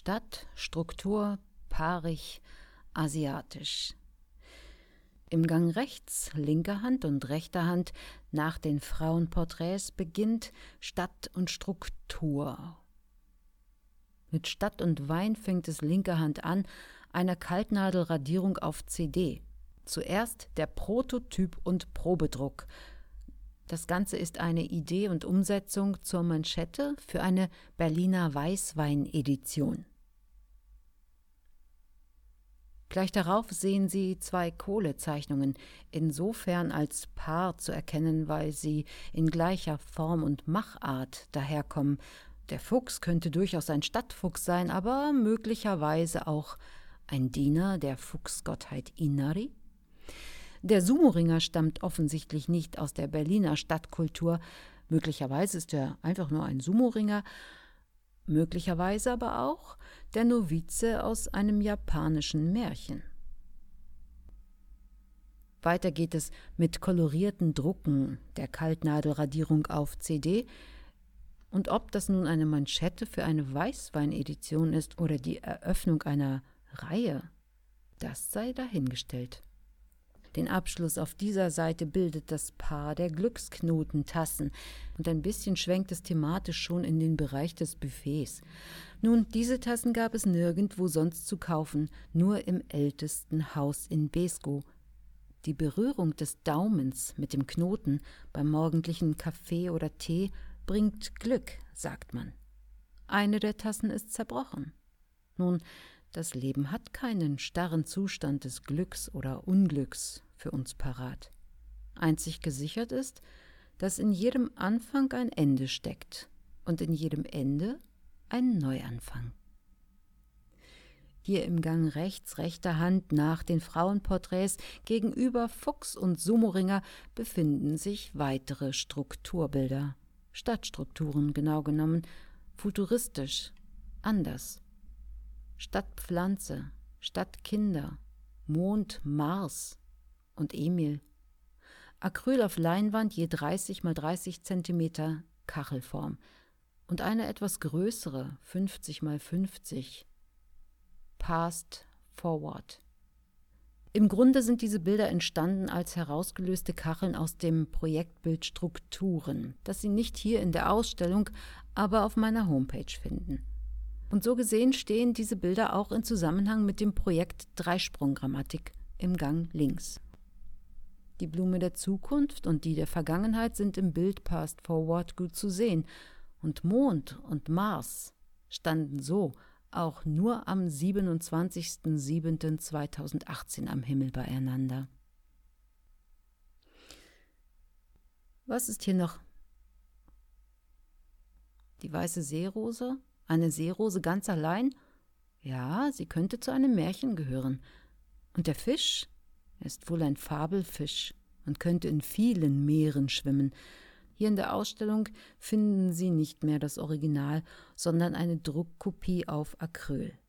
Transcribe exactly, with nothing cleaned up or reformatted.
Stadt, Struktur, paarig, asiatisch. Im Gang rechts, linker Hand und rechter Hand, nach den Frauenporträts beginnt Stadt und Struktur. Mit Stadt und Wein fängt es linker Hand an, einer Kaltnadelradierung auf C D. Zuerst der Prototyp und Probedruck. Das Ganze ist eine Idee und Umsetzung zur Manschette für eine Berliner Weißwein-Edition. Gleich darauf sehen Sie zwei Kohlezeichnungen, insofern als Paar zu erkennen, weil sie in gleicher Form und Machart daherkommen. Der Fuchs könnte durchaus ein Stadtfuchs sein, aber möglicherweise auch ein Diener der Fuchsgottheit Inari. Der Sumo-Ringer stammt offensichtlich nicht aus der Berliner Stadtkultur. Möglicherweise ist er einfach nur ein Sumo-Ringer, möglicherweise aber auch der Novize aus einem japanischen Märchen. Weiter geht es mit kolorierten Drucken der Kaltnadelradierung auf C D. Und ob das nun eine Manschette für eine Weißwein-Edition ist oder die Eröffnung einer Reihe, das sei dahingestellt. Den Abschluss auf dieser Seite bildet das Paar der Glücksknotentassen und ein bisschen schwenkt es thematisch schon in den Bereich des Buffets. Nun, diese Tassen gab es nirgendwo sonst zu kaufen, nur im ältesten Haus in Beeskow. Die Berührung des Daumens mit dem Knoten beim morgendlichen Kaffee oder Tee bringt Glück, sagt man. Eine der Tassen ist zerbrochen. Nun, das Leben hat keinen starren Zustand des Glücks oder Unglücks für uns parat. Einzig gesichert ist, dass in jedem Anfang ein Ende steckt und in jedem Ende ein Neuanfang. Hier im Gang rechts, rechter Hand nach den Frauenporträts gegenüber Fuchs und Sumo-Ringer befinden sich weitere Strukturbilder. Stadtstrukturen genau genommen, futuristisch, anders. Stadtpflanze, Stadtkinder, Mond, Mars und Emil. Acryl auf Leinwand je dreißig mal dreißig Zentimeter Kachelform und eine etwas größere, fünfzig mal fünfzig. Past Forward. Im Grunde sind diese Bilder entstanden als herausgelöste Kacheln aus dem Projektbild Strukturen, das Sie nicht hier in der Ausstellung, aber auf meiner Homepage finden. Und so gesehen stehen diese Bilder auch in Zusammenhang mit dem Projekt Dreisprunggrammatik im Gang links. Die Blume der Zukunft und die der Vergangenheit sind im Bild Past Forward gut zu sehen. Und Mond und Mars standen so auch nur am siebenundzwanzigsten siebten zweitausendachtzehn am Himmel beieinander. Was ist hier noch? Die weiße Seerose? Eine Seerose ganz allein? Ja, sie könnte zu einem Märchen gehören. Und der Fisch? Er ist wohl ein Fabelfisch und könnte in vielen Meeren schwimmen. Hier in der Ausstellung finden Sie nicht mehr das Original, sondern eine Druckkopie auf Acryl.